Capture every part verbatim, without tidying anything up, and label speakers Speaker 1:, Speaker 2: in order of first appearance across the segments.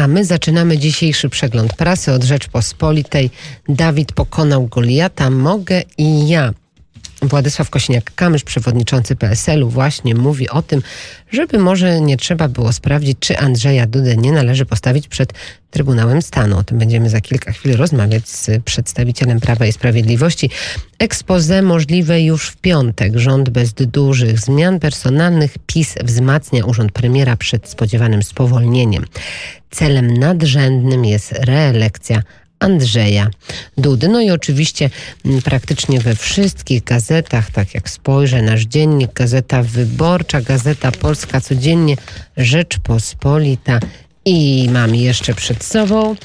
Speaker 1: A my zaczynamy dzisiejszy przegląd prasy od Rzeczpospolitej. Dawid pokonał Goliata, mogę i ja. Władysław Kosiniak-Kamysz, przewodniczący P S L u, właśnie mówi o tym, żeby może nie trzeba było sprawdzić, czy Andrzeja Dudę nie należy postawić przed Trybunałem Stanu. O tym będziemy za kilka chwil rozmawiać z przedstawicielem Prawa i Sprawiedliwości. Exposé możliwe już w piątek. Rząd bez dużych zmian personalnych. PiS wzmacnia urząd premiera przed spodziewanym spowolnieniem. Celem nadrzędnym jest reelekcja Andrzeja Dudy. No i oczywiście praktycznie we wszystkich gazetach, tak jak spojrzę, Nasz Dziennik, Gazeta Wyborcza, Gazeta Polska Codziennie, Rzeczpospolita i mam jeszcze przed sobą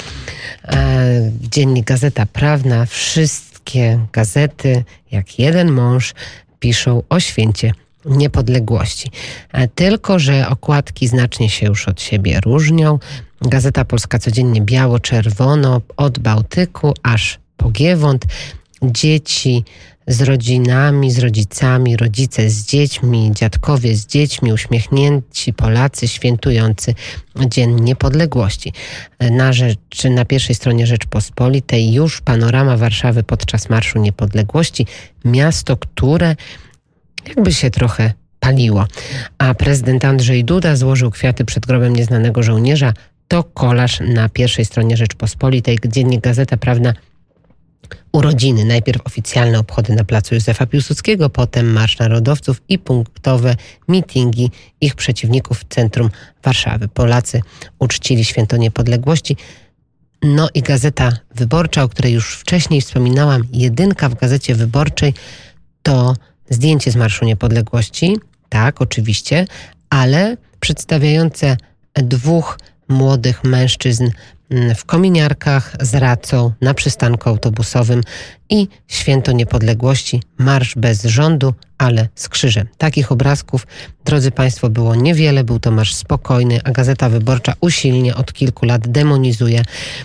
Speaker 1: e, Dziennik Gazeta Prawna. Wszystkie gazety, jak jeden mąż, piszą o święcie niepodległości. E, tylko że okładki znacznie się już od siebie różnią. Gazeta Polska Codziennie biało-czerwono, od Bałtyku aż po Giewont. Dzieci z rodzinami, z rodzicami, rodzice z dziećmi, dziadkowie z dziećmi, uśmiechnięci Polacy świętujący Dzień Niepodległości. Na, rzecz, na pierwszej stronie Rzeczpospolitej już panorama Warszawy podczas Marszu Niepodległości. Miasto, które jakby się trochę paliło. A prezydent Andrzej Duda złożył kwiaty przed grobem nieznanego żołnierza. To kolaż na pierwszej stronie Rzeczpospolitej. Dziennik Gazeta Prawna. Urodziny. Najpierw oficjalne obchody na placu Józefa Piłsudskiego, potem Marsz Narodowców i punktowe mitingi ich przeciwników w centrum Warszawy. Polacy uczcili święto niepodległości. No i Gazeta Wyborcza, o której już wcześniej wspominałam, jedynka w Gazecie Wyborczej to zdjęcie z Marszu Niepodległości. Tak, oczywiście, ale przedstawiające dwóch młodych mężczyzn w kominiarkach z racą na przystanku autobusowym i święto niepodległości, marsz bez rządu, ale z krzyżem. Takich obrazków, drodzy Państwo, było niewiele, był to marsz spokojny, a Gazeta Wyborcza usilnie od kilku lat demonizuje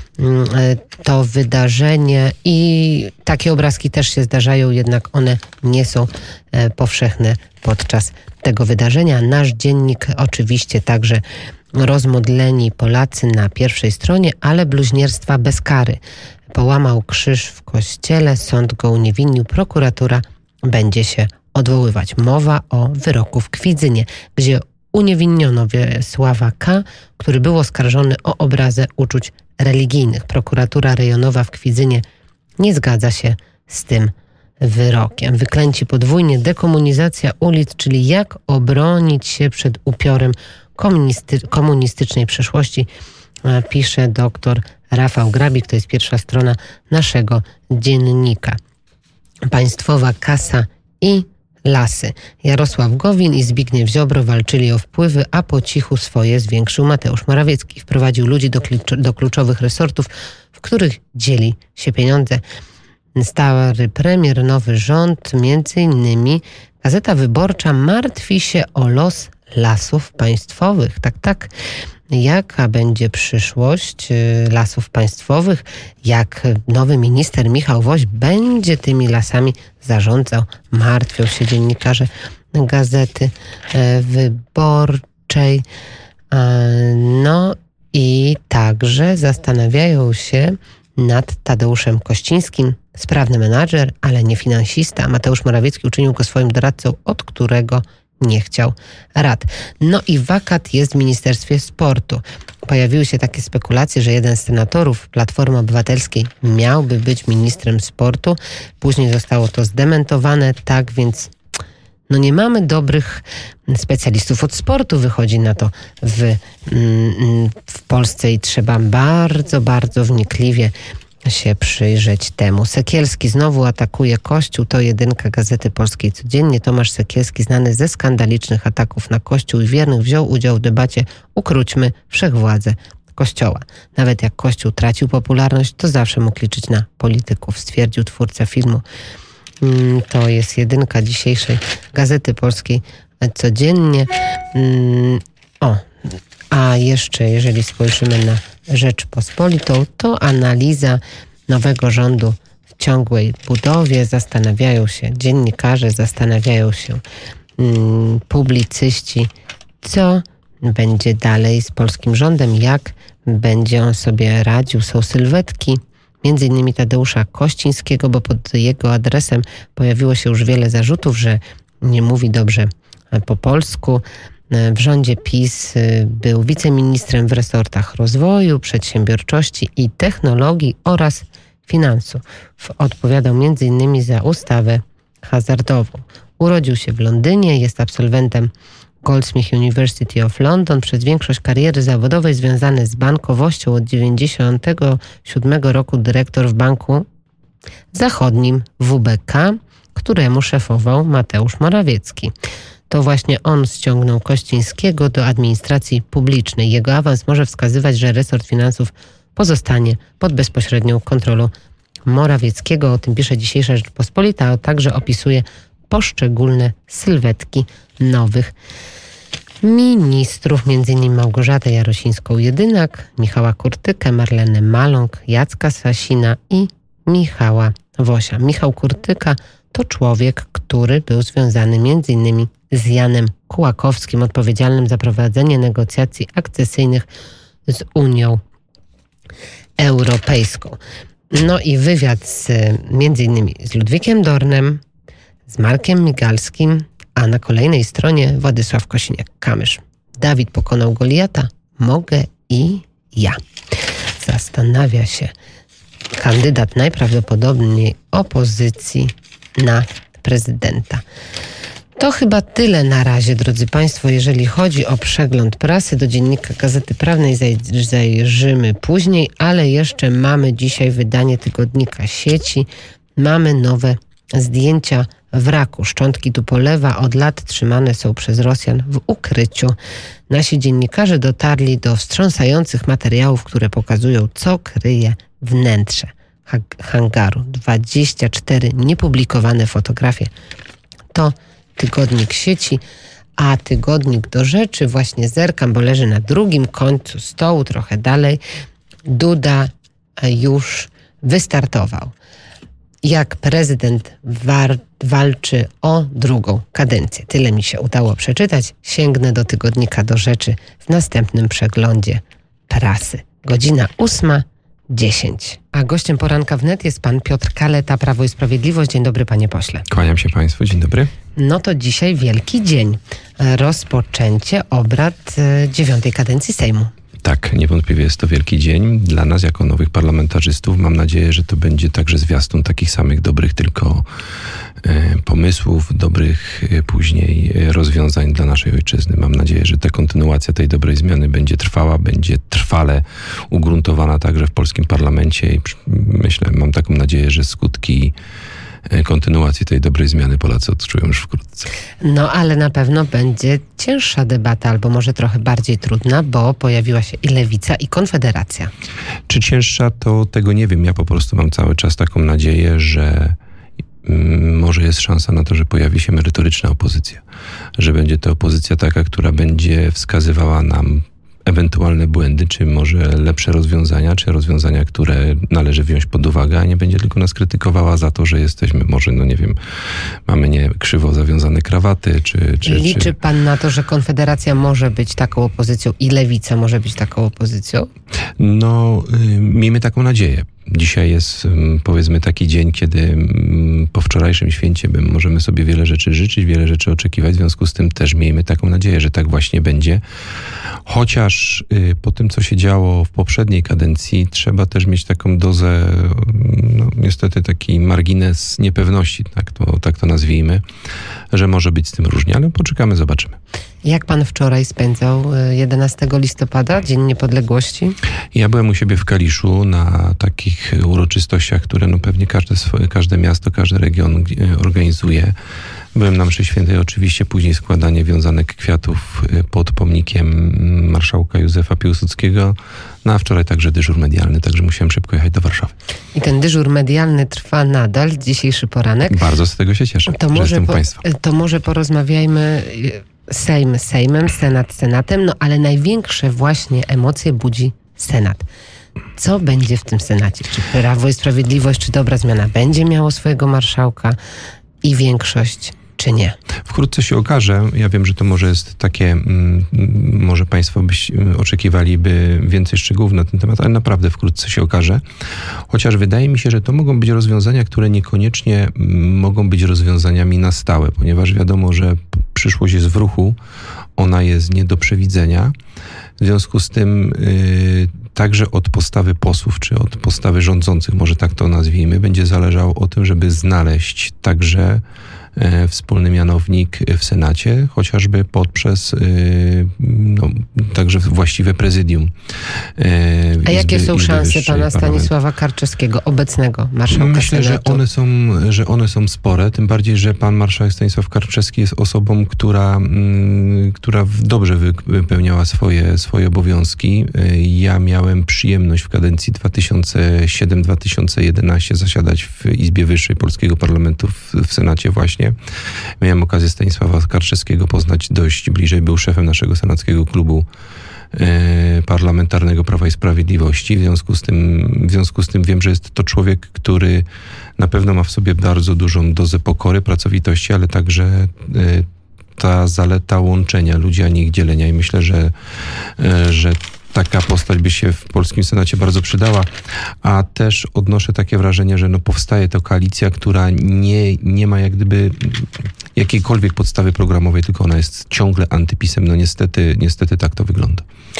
Speaker 1: to wydarzenie i takie obrazki też się zdarzają, jednak one nie są powszechne podczas tego wydarzenia. Nasz Dziennik oczywiście także rozmodleni Polacy na pierwszej stronie, ale bluźnierstwa bez kary. Połamał krzyż w kościele, sąd go uniewinnił, prokuratura będzie się odwoływać. Mowa o wyroku w Kwidzynie, gdzie uniewinniono Wiesława K., który był oskarżony o obrazę uczuć religijnych. Prokuratura rejonowa w Kwidzynie nie zgadza się z tym wyrokiem. Wyklęci podwójnie, dekomunizacja ulic, czyli jak obronić się przed upiorem komunisty, komunistycznej przeszłości, pisze doktor Rafał Grabik. To jest pierwsza strona naszego dziennika. Państwowa kasa i lasy. Jarosław Gowin i Zbigniew Ziobro walczyli o wpływy, a po cichu swoje zwiększył Mateusz Morawiecki. Wprowadził ludzi do, klucz- do kluczowych resortów, w których dzieli się pieniądze. Stary premier, nowy rząd, między innymi Gazeta Wyborcza martwi się o los lasów państwowych. Tak, tak. Jaka będzie przyszłość lasów państwowych? Jak nowy minister Michał Woś będzie tymi lasami zarządzał? Martwią się dziennikarze Gazety Wyborczej. No i także zastanawiają się nad Tadeuszem Kościńskim. Sprawny menadżer, ale nie finansista. Mateusz Morawiecki uczynił go swoim doradcą, od którego nie chciał rad. No i wakat jest w Ministerstwie Sportu. Pojawiły się takie spekulacje, że jeden z senatorów Platformy Obywatelskiej miałby być ministrem sportu. Później zostało to zdementowane, tak więc no nie mamy dobrych specjalistów od sportu, wychodzi na to w, w Polsce i trzeba bardzo, bardzo wnikliwie się przyjrzeć temu. Sekielski znowu atakuje Kościół. To jedynka Gazety Polskiej Codziennie. Tomasz Sekielski, znany ze skandalicznych ataków na Kościół i wiernych, wziął udział w debacie Ukróćmy wszechwładzę Kościoła. Nawet jak Kościół tracił popularność, to zawsze mógł liczyć na polityków, stwierdził twórca filmu. To jest jedynka dzisiejszej Gazety Polskiej Codziennie. O, a jeszcze jeżeli spojrzymy na Rzeczpospolitą, to analiza nowego rządu w ciągłej budowie. Zastanawiają się dziennikarze, zastanawiają się mm, publicyści, co będzie dalej z polskim rządem, jak będzie on sobie radził. Są sylwetki, między innymi Tadeusza Kościńskiego, bo pod jego adresem pojawiło się już wiele zarzutów, że nie mówi dobrze po polsku. W rządzie PiS był wiceministrem w resortach rozwoju, przedsiębiorczości i technologii oraz finansów. Odpowiadał między innymi za ustawę hazardową. Urodził się w Londynie, jest absolwentem Goldsmith University of London. Przez większość kariery zawodowej związany z bankowością od dziewięćdziesiątego siódmego roku dyrektor w Banku Zachodnim W B K, któremu szefował Mateusz Morawiecki. To właśnie on ściągnął Kościńskiego do administracji publicznej. Jego awans może wskazywać, że resort finansów pozostanie pod bezpośrednią kontrolą Morawieckiego. O tym pisze dzisiejsza Rzeczpospolita, a także opisuje poszczególne sylwetki nowych ministrów, między innymi Małgorzatę Jarosińską-Jedynak, Michała Kurtykę, Marlenę Maląg, Jacka Sasina i Michała Wosia. Michał Kurtyka to człowiek, który był związany między innymi z Janem Kułakowskim, odpowiedzialnym za prowadzenie negocjacji akcesyjnych z Unią Europejską. No i wywiad z, między innymi z Ludwikiem Dornem, z Markiem Migalskim, a na kolejnej stronie Władysław Kosiniak-Kamysz. Dawid pokonał Goliata, mogę i ja. Zastanawia się kandydat najprawdopodobniej opozycji na prezydenta. To chyba tyle na razie, drodzy Państwo, jeżeli chodzi o przegląd prasy. Do Dziennika Gazety Prawnej zajrzymy później, ale jeszcze mamy dzisiaj wydanie tygodnika Sieci. Mamy nowe zdjęcia wraku. Szczątki Tupolewa od lat trzymane są przez Rosjan w ukryciu. Nasi dziennikarze dotarli do wstrząsających materiałów, które pokazują, co kryje wnętrze hangaru. dwadzieścia cztery niepublikowane fotografie. To tygodnik Sieci, a tygodnik Do Rzeczy, właśnie zerkam, bo leży na drugim końcu stołu, trochę dalej. Duda już wystartował. Jak prezydent war- walczy o drugą kadencję. Tyle mi się udało przeczytać. Sięgnę do tygodnika Do Rzeczy w następnym przeglądzie prasy. Godzina ósma dziesięć. A gościem poranka wnet jest pan Piotr Kaleta, Prawo i Sprawiedliwość. Dzień dobry, panie pośle.
Speaker 2: Kłaniam się państwu, dzień dobry.
Speaker 1: No to dzisiaj wielki dzień. Rozpoczęcie obrad dziewiątej kadencji Sejmu.
Speaker 2: Tak, niewątpliwie jest to wielki dzień. Dla nas jako nowych parlamentarzystów mam nadzieję, że to będzie także zwiastun takich samych dobrych tylko e, pomysłów, dobrych e, później rozwiązań dla naszej ojczyzny. Mam nadzieję, że ta kontynuacja tej dobrej zmiany będzie trwała, będzie trwale ugruntowana także w polskim parlamencie i myślę, mam taką nadzieję, że skutki kontynuacji tej dobrej zmiany Polacy odczują już wkrótce.
Speaker 1: No ale na pewno będzie cięższa debata, albo może trochę bardziej trudna, bo pojawiła się i Lewica, i Konfederacja.
Speaker 2: Czy cięższa, to tego nie wiem. Ja po prostu mam cały czas taką nadzieję, że mm, może jest szansa na to, że pojawi się merytoryczna opozycja. Że będzie to opozycja taka, która będzie wskazywała nam ewentualne błędy, czy może lepsze rozwiązania, czy rozwiązania, które należy wziąć pod uwagę, a nie będzie tylko nas krytykowała za to, że jesteśmy może, no nie wiem, mamy nie krzywo zawiązane krawaty, czy... czy
Speaker 1: Liczy
Speaker 2: czy...
Speaker 1: pan na to, że Konfederacja może być taką opozycją i Lewica może być taką opozycją?
Speaker 2: No, y, miejmy taką nadzieję. Dzisiaj jest, powiedzmy, taki dzień, kiedy po wczorajszym święcie możemy sobie wiele rzeczy życzyć, wiele rzeczy oczekiwać. W związku z tym też miejmy taką nadzieję, że tak właśnie będzie. Chociaż po tym, co się działo w poprzedniej kadencji, trzeba też mieć taką dozę, no, niestety taki margines niepewności, tak to, tak to nazwijmy, że może być z tym różnie, ale poczekamy, zobaczymy.
Speaker 1: Jak pan wczoraj spędzał jedenastego listopada, Dzień Niepodległości? Ja
Speaker 2: byłem u siebie w Kaliszu na takich uroczystościach, które no pewnie każde, swoje, każde miasto, każdy region organizuje. Byłem na mszy świętej, oczywiście później składanie wiązanek kwiatów pod pomnikiem marszałka Józefa Piłsudskiego. No a wczoraj także dyżur medialny, także musiałem szybko jechać do Warszawy.
Speaker 1: I ten dyżur medialny trwa nadal, dzisiejszy poranek.
Speaker 2: Bardzo z tego się cieszę,
Speaker 1: to
Speaker 2: że
Speaker 1: może
Speaker 2: jestem
Speaker 1: po,
Speaker 2: państwa.
Speaker 1: To może porozmawiajmy... Sejm Sejmem, Senat Senatem, no ale największe właśnie emocje budzi Senat. Co będzie w tym Senacie? Czy Prawo i Sprawiedliwość, czy Dobra Zmiana będzie miało swojego marszałka i większość, czy czy nie?
Speaker 2: Wkrótce się okaże. Ja wiem, że to może jest takie, mm, może Państwo byś oczekiwaliby więcej szczegółów na ten temat, ale naprawdę wkrótce się okaże. Chociaż wydaje mi się, że to mogą być rozwiązania, które niekoniecznie mogą być rozwiązaniami na stałe, ponieważ wiadomo, że przyszłość jest w ruchu, ona jest nie do przewidzenia. W związku z tym yy, także od postawy posłów, czy od postawy rządzących, może tak to nazwijmy, będzie zależało o tym, żeby znaleźć także e, wspólny mianownik w Senacie, chociażby poprzez e, no, także właściwe prezydium. E,
Speaker 1: A jakie
Speaker 2: Izby,
Speaker 1: są
Speaker 2: Izby
Speaker 1: szanse
Speaker 2: Wyższej
Speaker 1: pana Stanisława Karczewskiego, obecnego marszałka
Speaker 2: Myślę,
Speaker 1: Senatu?
Speaker 2: że one są, że one są spore, tym bardziej, że pan marszałek Stanisław Karczewski jest osobą, która, mm, która dobrze wypełniała swoje, swoje obowiązki. Ja miałem przyjemność w kadencji dwa tysiące siódmej do dwa tysiące jedenastej zasiadać w Izbie Wyższej Polskiego Parlamentu w, w Senacie właśnie. Miałem okazję Stanisława Karczewskiego poznać dość bliżej. Był szefem naszego senackiego klubu parlamentarnego Prawa i Sprawiedliwości. W związku z tym, w związku z tym wiem, że jest to człowiek, który na pewno ma w sobie bardzo dużą dozę pokory, pracowitości, ale także ta zaleta łączenia ludzi, a nie ich dzielenia. I myślę, że, że taka postać by się w polskim Senacie bardzo przydała, a też odnoszę takie wrażenie, że no powstaje to koalicja, która nie, nie ma jak gdyby jakiejkolwiek podstawy programowej, tylko ona jest ciągle antypisem. No niestety, niestety tak to wygląda.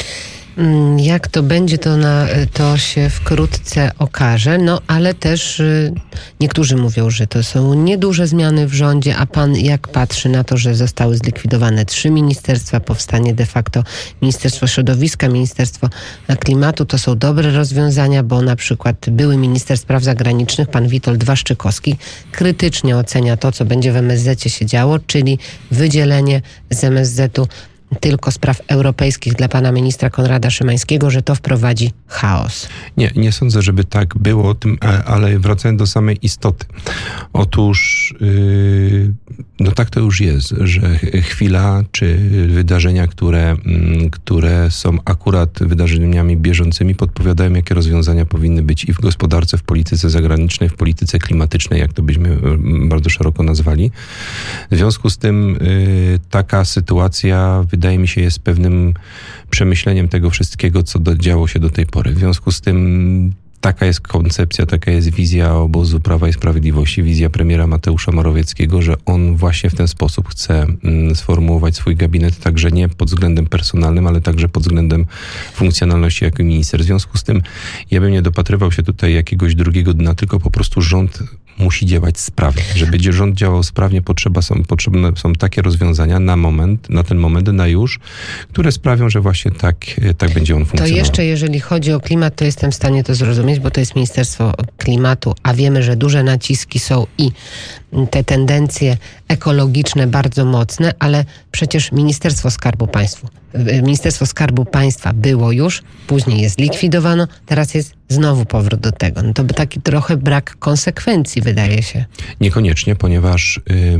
Speaker 1: Jak to będzie, to, na, to się wkrótce okaże, no ale też y, niektórzy mówią, że to są nieduże zmiany w rządzie, a pan jak patrzy na to, że zostały zlikwidowane trzy ministerstwa, powstanie de facto Ministerstwo Środowiska, Ministerstwo Klimatu, to są dobre rozwiązania, bo na przykład były minister spraw zagranicznych, pan Witold Waszczykowski, krytycznie ocenia to, co będzie w M S Z-cie się działo, czyli wydzielenie z M S Z-u tylko spraw europejskich dla pana ministra Konrada Szymańskiego, że to wprowadzi chaos.
Speaker 2: Nie, nie sądzę, żeby tak było, tym, ale wracając do samej istoty. Otóż yy, no tak to już jest, że chwila czy wydarzenia, które, które są akurat wydarzeniami bieżącymi, podpowiadają, jakie rozwiązania powinny być i w gospodarce, w polityce zagranicznej, w polityce klimatycznej, jak to byśmy bardzo szeroko nazwali. W związku z tym yy, taka sytuacja wydaje mi się jest pewnym przemyśleniem tego wszystkiego, co działo się do tej pory. W związku z tym taka jest koncepcja, taka jest wizja obozu Prawa i Sprawiedliwości, wizja premiera Mateusza Morawieckiego, że on właśnie w ten sposób chce sformułować swój gabinet, także nie pod względem personalnym, ale także pod względem funkcjonalności jako minister. W związku z tym ja bym nie dopatrywał się tutaj jakiegoś drugiego dna, tylko po prostu rząd musi działać sprawnie. Żeby rząd działał sprawnie, potrzeba są, potrzebne są takie rozwiązania na moment, na ten moment, na już, które sprawią, że właśnie tak, tak będzie on funkcjonował.
Speaker 1: To jeszcze jeżeli chodzi o klimat, to jestem w stanie to zrozumieć, bo to jest Ministerstwo Klimatu, a wiemy, że duże naciski są i te tendencje ekologiczne bardzo mocne, ale przecież Ministerstwo Skarbu Państwa, Ministerstwo Skarbu Państwa było już, później je zlikwidowano, teraz jest znowu powrót do tego. No to by taki trochę brak konsekwencji, wydaje się.
Speaker 2: Niekoniecznie, ponieważ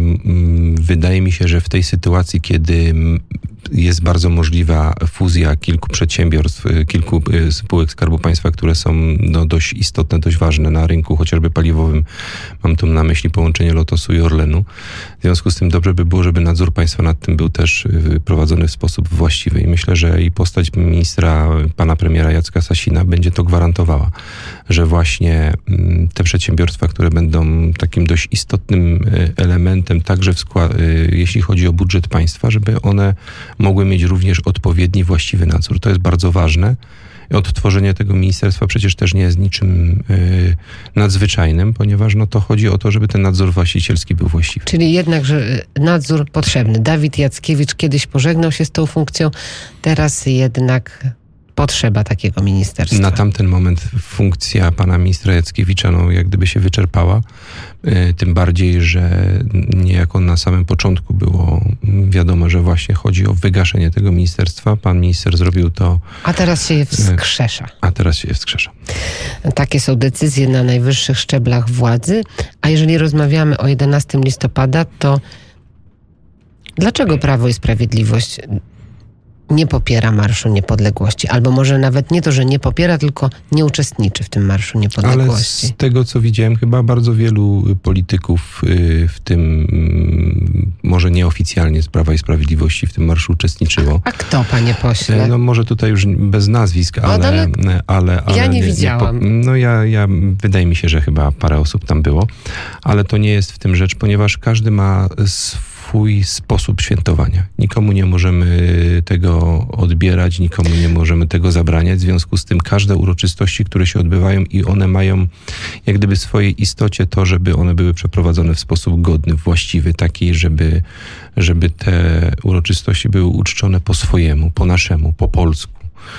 Speaker 2: ym, wydaje mi się, że w tej sytuacji, kiedy jest bardzo możliwa fuzja kilku przedsiębiorstw, kilku spółek Skarbu Państwa, które są no, dość istotne, dość ważne na rynku, chociażby paliwowym. Mam tu na myśli połączenie Lotosu i Orlenu. W związku z tym dobrze by było, żeby nadzór państwa nad tym był też prowadzony w sposób właściwy. I myślę, że i postać ministra, pana premiera Jacka Sasina będzie to gwarantowała, że właśnie te przedsiębiorstwa, które będą takim dość istotnym elementem także w skład, jeśli chodzi o budżet państwa, żeby one mogły mieć również odpowiedni, właściwy nadzór. To jest bardzo ważne. Odtworzenie tego ministerstwa przecież też nie jest niczym yy, nadzwyczajnym, ponieważ no to chodzi o to, żeby ten nadzór właścicielski był właściwy.
Speaker 1: Czyli jednak, że nadzór potrzebny. Dawid Jackiewicz kiedyś pożegnał się z tą funkcją, teraz jednak potrzeba takiego ministerstwa.
Speaker 2: Na tamten moment funkcja pana ministra Jackiewicza no, jak gdyby się wyczerpała. Yy, tym bardziej, że niejako na samym początku było wiadomo, że właśnie chodzi o wygaszenie tego ministerstwa. Pan minister zrobił to...
Speaker 1: A teraz się je wskrzesza.
Speaker 2: A teraz się je wskrzesza.
Speaker 1: Takie są decyzje na najwyższych szczeblach władzy. A jeżeli rozmawiamy o jedenastego listopada, to dlaczego Prawo i Sprawiedliwość nie popiera Marszu Niepodległości. Albo może nawet nie to, że nie popiera, tylko nie uczestniczy w tym Marszu Niepodległości.
Speaker 2: Ale z tego, co widziałem, chyba bardzo wielu polityków, w tym może nieoficjalnie z Prawa i Sprawiedliwości w tym marszu uczestniczyło.
Speaker 1: A kto, panie pośle?
Speaker 2: No może tutaj już bez nazwisk, ale... ale, ale, ale
Speaker 1: ja nie,
Speaker 2: nie
Speaker 1: widziałam.
Speaker 2: Nie, no ja, ja, wydaje mi się, że chyba parę osób tam było, ale to nie jest w tym rzecz, ponieważ każdy ma swój sposób świętowania. Nikomu nie możemy tego odbierać, nikomu nie możemy tego zabraniać. W związku z tym każde uroczystości, które się odbywają i one mają jak gdyby w swojej istocie to, żeby one były przeprowadzone w sposób godny, właściwy, taki, żeby, żeby te uroczystości były uczczone po swojemu, po naszemu, po polsku.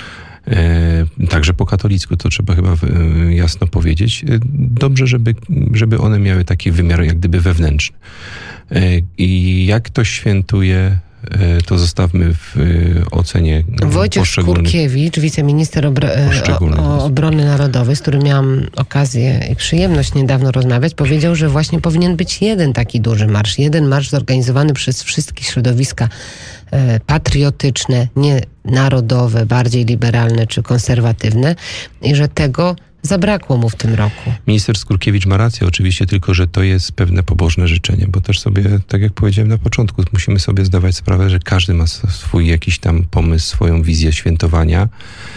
Speaker 2: E, także po katolicku, to trzeba chyba e, jasno powiedzieć. E, dobrze, żeby, żeby one miały taki wymiar jak gdyby wewnętrzny. E, I jak ktoś świętuje, e, to zostawmy w e, ocenie
Speaker 1: Wojciech Skurkiewicz, wiceminister obro- o, obrony narodowej, z którym miałam okazję i przyjemność niedawno rozmawiać, powiedział, że właśnie powinien być jeden taki duży marsz. Jeden marsz zorganizowany przez wszystkie środowiska patriotyczne, nie narodowe, bardziej liberalne czy konserwatywne i że tego zabrakło mu w tym roku.
Speaker 2: Minister Skurkiewicz ma rację oczywiście, tylko że to jest pewne pobożne życzenie, bo też sobie, tak jak powiedziałem na początku, musimy sobie zdawać sprawę, że każdy ma swój jakiś tam pomysł, swoją wizję świętowania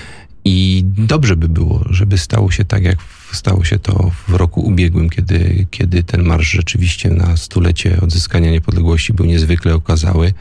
Speaker 2: i dobrze by było, żeby stało się tak, jak stało się to w roku ubiegłym, kiedy, kiedy ten marsz rzeczywiście na stulecie odzyskania niepodległości był niezwykle okazały.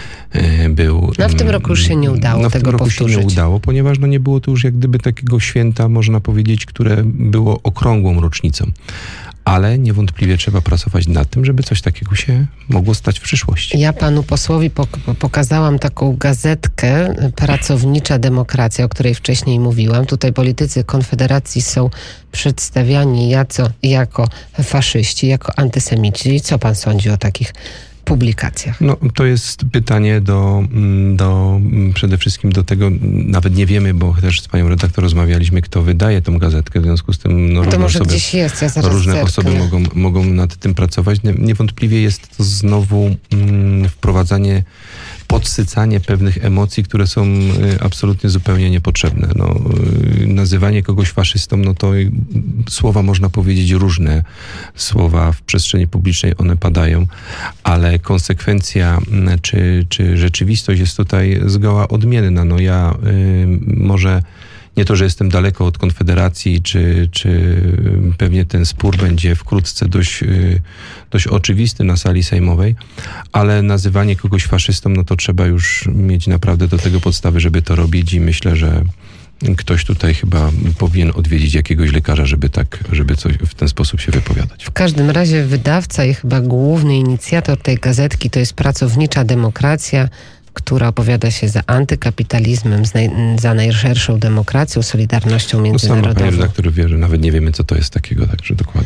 Speaker 2: Był,
Speaker 1: no w tym roku już się nie udało
Speaker 2: no,
Speaker 1: tego
Speaker 2: w tym roku
Speaker 1: powtórzyć.
Speaker 2: się nie udało, ponieważ no, nie było to już jak gdyby takiego święta, można powiedzieć, które było okrągłą rocznicą. Ale niewątpliwie trzeba pracować nad tym, żeby coś takiego się mogło stać w przyszłości.
Speaker 1: Ja panu posłowi pok- pokazałam taką gazetkę Pracownicza Demokracja, o której wcześniej mówiłam. Tutaj politycy Konfederacji są przedstawiani jaco, jako faszyści, jako antysemici. Co pan sądzi o takich publikacjach?
Speaker 2: No, to jest pytanie do, do przede wszystkim do tego, nawet nie wiemy, bo też z panią redaktor rozmawialiśmy, kto wydaje tą gazetkę, w związku z tym no,
Speaker 1: to
Speaker 2: różne,
Speaker 1: może
Speaker 2: osoby,
Speaker 1: gdzieś jest, ja zaraz
Speaker 2: różne
Speaker 1: zerknę.
Speaker 2: osoby mogą, mogą nad tym pracować. Niewątpliwie jest to znowu mm, wprowadzanie, podsycanie pewnych emocji, które są y, absolutnie zupełnie niepotrzebne. No, y, nazywanie kogoś faszystą, no to y, słowa można powiedzieć różne. Słowa w przestrzeni publicznej, one padają, ale konsekwencja y, czy, czy rzeczywistość jest tutaj zgoła odmienna. No ja y, może nie to, że jestem daleko od Konfederacji, czy, czy pewnie ten spór będzie wkrótce dość, dość oczywisty na sali sejmowej, ale nazywanie kogoś faszystą, no to trzeba już mieć naprawdę do tego podstawy, żeby to robić i myślę, że ktoś tutaj chyba powinien odwiedzić jakiegoś lekarza, żeby tak, żeby coś w ten sposób się wypowiadać.
Speaker 1: W każdym razie wydawca i chyba główny inicjator tej gazetki to jest Pracownicza Demokracja, która opowiada się za antykapitalizmem, za najszerszą demokracją, solidarnością międzynarodową.
Speaker 2: No sama pani redaktor wie, że nawet nie wiemy, co to jest takiego, także dokładnie.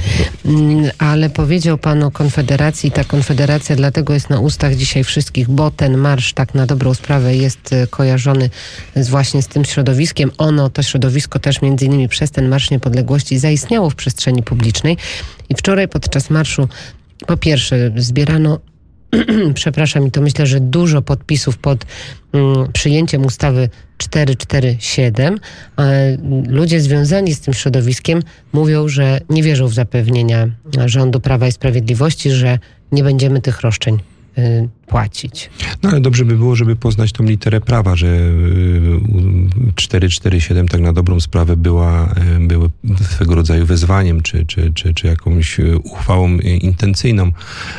Speaker 1: Ale powiedział pan o Konfederacji. Ta Konfederacja dlatego jest na ustach dzisiaj wszystkich, bo ten marsz tak na dobrą sprawę jest kojarzony z właśnie z tym środowiskiem. Ono, to środowisko też między innymi przez ten Marsz Niepodległości zaistniało w przestrzeni publicznej. I wczoraj podczas marszu po pierwsze zbierano przepraszam, i to myślę, że dużo podpisów pod mm, przyjęciem ustawy czterysta czterdzieści siedem. E, ludzie związani z tym środowiskiem mówią, że nie wierzą w zapewnienia rządu Prawa i Sprawiedliwości, że nie będziemy tych roszczeń y, płacić.
Speaker 2: No ale dobrze by było, żeby poznać tą literę prawa, że czterysta czterdzieści siedem tak na dobrą sprawę była, były swego rodzaju wezwaniem, czy, czy, czy, czy jakąś uchwałą intencyjną.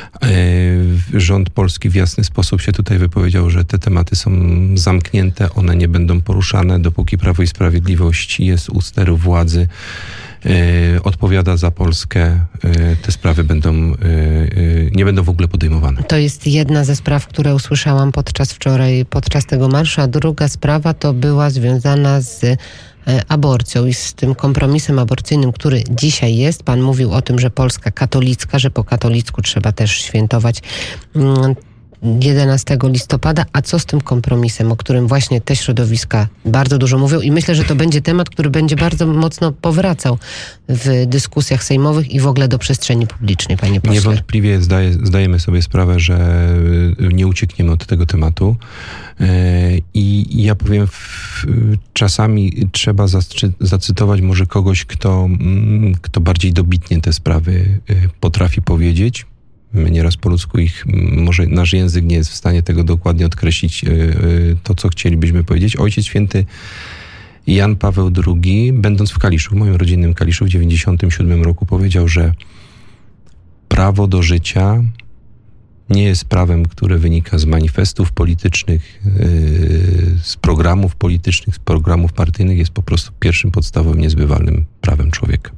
Speaker 2: Rząd polski w jasny sposób się tutaj wypowiedział, że te tematy są zamknięte, one nie będą poruszane, dopóki Prawo i Sprawiedliwość jest u steru władzy, odpowiada za Polskę, te sprawy będą, nie będą w ogóle podejmowane.
Speaker 1: To jest jedna ze spraw, które usłyszałam podczas wczoraj, podczas tego marszu, a druga sprawa to była związana z aborcją i z tym kompromisem aborcyjnym, który dzisiaj jest. Pan mówił o tym, że Polska katolicka, że po katolicku trzeba też świętować jedenastego listopada, a co z tym kompromisem, o którym właśnie te środowiska bardzo dużo mówią i myślę, że to będzie temat, który będzie bardzo mocno powracał w dyskusjach sejmowych i w ogóle do przestrzeni publicznej, panie pośle.
Speaker 2: Niewątpliwie zdaje, zdajemy sobie sprawę, że nie uciekniemy od tego tematu i ja powiem, czasami trzeba zacytować może kogoś, kto, kto bardziej dobitnie te sprawy potrafi powiedzieć. My nieraz po ludzku ich, może nasz język nie jest w stanie tego dokładnie odkreślić, to co chcielibyśmy powiedzieć. Ojciec Święty Jan Paweł drugi, będąc w Kaliszu, w moim rodzinnym Kaliszu w dziewięćdziesiątym siódmym roku powiedział, że prawo do życia nie jest prawem, które wynika z manifestów politycznych, z programów politycznych, z programów partyjnych, jest po prostu pierwszym podstawowym, niezbywalnym prawem człowieka.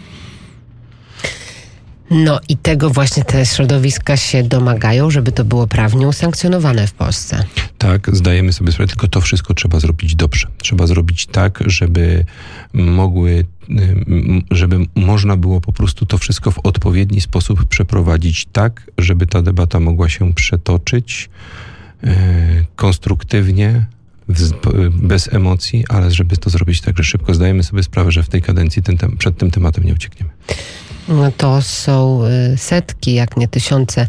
Speaker 1: No i tego właśnie te środowiska się domagają, żeby to było prawnie usankcjonowane w Polsce.
Speaker 2: Tak, zdajemy sobie sprawę, tylko to wszystko trzeba zrobić dobrze. Trzeba zrobić tak, żeby mogły, żeby można było po prostu to wszystko w odpowiedni sposób przeprowadzić tak, żeby ta debata mogła się przetoczyć konstruktywnie, bez emocji, ale żeby to zrobić tak, że szybko. Zdajemy sobie sprawę, że w tej kadencji ten, przed tym tematem nie uciekniemy.
Speaker 1: To są setki, jak nie tysiące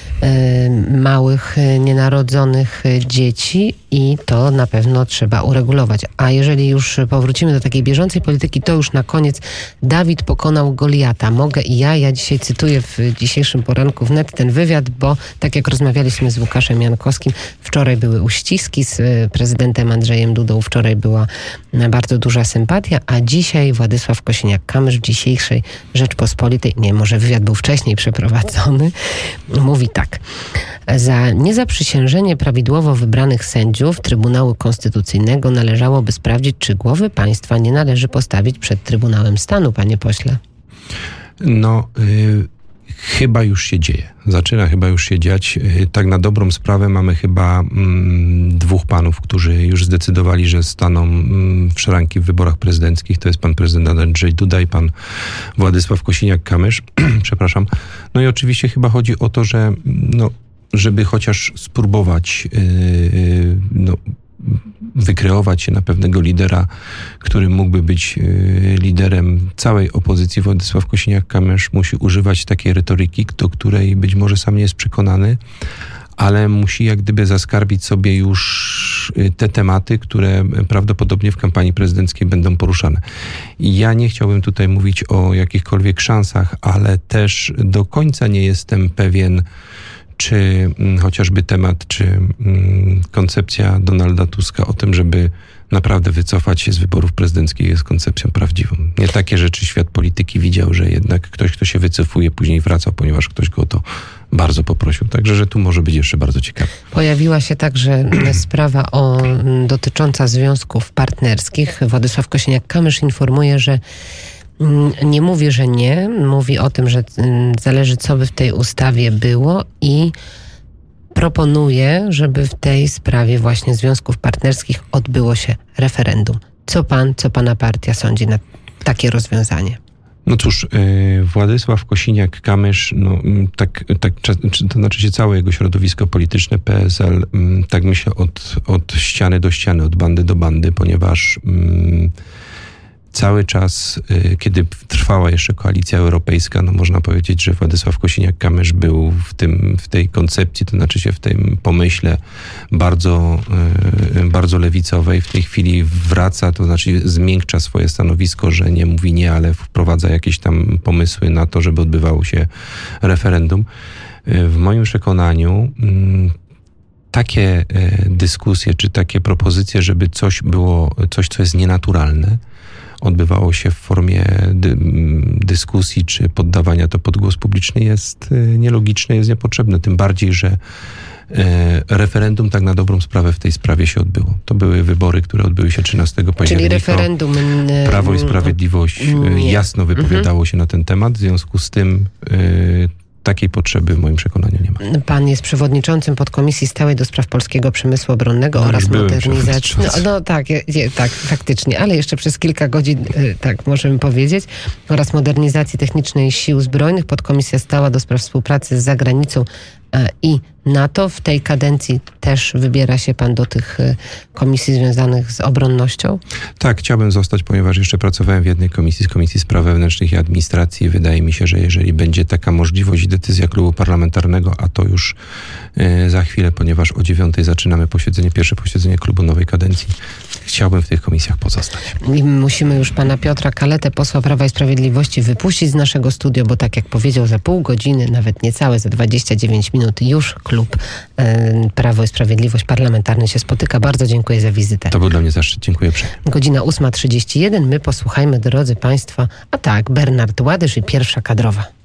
Speaker 1: małych, nienarodzonych dzieci i to na pewno trzeba uregulować. A jeżeli już powrócimy do takiej bieżącej polityki, to już na koniec Dawid pokonał Goliata. Mogę i ja, ja dzisiaj cytuję w dzisiejszym poranku wnet ten wywiad, bo tak jak rozmawialiśmy z Łukaszem Jankowskim, wczoraj były uściski z prezydentem Andrzejem Dudą, wczoraj była bardzo duża sympatia, a dzisiaj Władysław Kosiniak-Kamysz w dzisiejszej Rzeczpospolitej, nie, może wywiad był wcześniej przeprowadzony, mówi tak. Za niezaprzysiężenie prawidłowo wybranych sędziów Trybunału Konstytucyjnego należałoby sprawdzić, czy głowy państwa nie należy postawić przed Trybunałem Stanu, panie pośle.
Speaker 2: No, y, chyba już się dzieje. Zaczyna chyba już się dziać. Y, tak na dobrą sprawę mamy chyba mm, dwóch panów, którzy już zdecydowali, że staną mm, w szranki w wyborach prezydenckich. To jest pan prezydent Andrzej Duda i pan Władysław Kosiniak-Kamysz. Przepraszam. No i oczywiście chyba chodzi o to, że no, żeby chociaż spróbować yy, no, wykreować się na pewnego lidera, który mógłby być yy, liderem całej opozycji. Władysław Kosiniak-Kamysz musi używać takiej retoryki, do której być może sam nie jest przekonany, ale musi jak gdyby zaskarbić sobie już te tematy, które prawdopodobnie w kampanii prezydenckiej będą poruszane. I ja nie chciałbym tutaj mówić o jakichkolwiek szansach, ale też do końca nie jestem pewien, czy chociażby temat, czy koncepcja Donalda Tuska o tym, żeby naprawdę wycofać się z wyborów prezydenckich, jest koncepcją prawdziwą. Nie takie rzeczy świat polityki widział, że jednak ktoś, kto się wycofuje, później wracał, ponieważ ktoś go o to bardzo poprosił. Także, że tu może być jeszcze bardzo ciekawe.
Speaker 1: Pojawiła się także sprawa o, dotycząca związków partnerskich. Władysław Kosiniak-Kamysz informuje, że nie mówi, że nie. Mówi o tym, że zależy, co by w tej ustawie było i proponuje, żeby w tej sprawie właśnie związków partnerskich odbyło się referendum. Co pan, co pana partia sądzi na takie rozwiązanie?
Speaker 2: No cóż, Władysław Kosiniak-Kamysz, no, tak, tak, to znaczy się całe jego środowisko polityczne, P S L, tak myślę od, od ściany do ściany, od bandy do bandy, ponieważ mm, cały czas, kiedy trwała jeszcze koalicja europejska, no można powiedzieć, że Władysław Kosiniak-Kamysz był w tym, w tej koncepcji, to znaczy się w tym pomyśle bardzo, bardzo lewicowej. W tej chwili wraca, to znaczy zmiękcza swoje stanowisko, że nie mówi nie, ale wprowadza jakieś tam pomysły na to, żeby odbywało się referendum. W moim przekonaniu takie dyskusje, czy takie propozycje, żeby coś było, coś, co jest nienaturalne, odbywało się w formie dy, dyskusji czy poddawania to pod głos publiczny, jest nielogiczne, jest niepotrzebne. Tym bardziej, że e, referendum tak na dobrą sprawę w tej sprawie się odbyło. To były wybory, które odbyły się trzynastego października.
Speaker 1: Czyli referendum...
Speaker 2: Prawo i Sprawiedliwość nie. jasno wypowiadało mhm. się na ten temat. W związku z tym e, takiej potrzeby w moim przekonaniu nie ma.
Speaker 1: Pan jest przewodniczącym podkomisji stałej do spraw polskiego przemysłu obronnego no, oraz modernizacji. No, no tak, je, je, tak, faktycznie, ale jeszcze przez kilka godzin, y, tak możemy powiedzieć, oraz modernizacji technicznej Sił Zbrojnych, podkomisja stała do spraw współpracy z zagranicą, I na to w tej kadencji też wybiera się pan do tych komisji związanych z obronnością?
Speaker 2: Tak, chciałbym zostać, ponieważ jeszcze pracowałem w jednej komisji, z Komisji Spraw Wewnętrznych i Administracji. Wydaje mi się, że jeżeli będzie taka możliwość i decyzja klubu parlamentarnego, a to już y, za chwilę, ponieważ o dziewiątej zaczynamy posiedzenie, pierwsze posiedzenie klubu nowej kadencji, chciałbym w tych komisjach pozostać.
Speaker 1: I musimy już pana Piotra Kaletę, posła Prawa i Sprawiedliwości, wypuścić z naszego studia, bo tak jak powiedział, za pół godziny, nawet niecałe, za dwadzieścia dziewięć minut już klub y, Prawo i Sprawiedliwość parlamentarny się spotyka. Bardzo dziękuję za wizytę.
Speaker 2: To był dla mnie zaszczyt. Dziękuję uprzejmie.
Speaker 1: Godzina ósma trzydzieści jeden. My posłuchajmy, drodzy państwo, a tak, Bernard Ładysz i Pierwsza Kadrowa.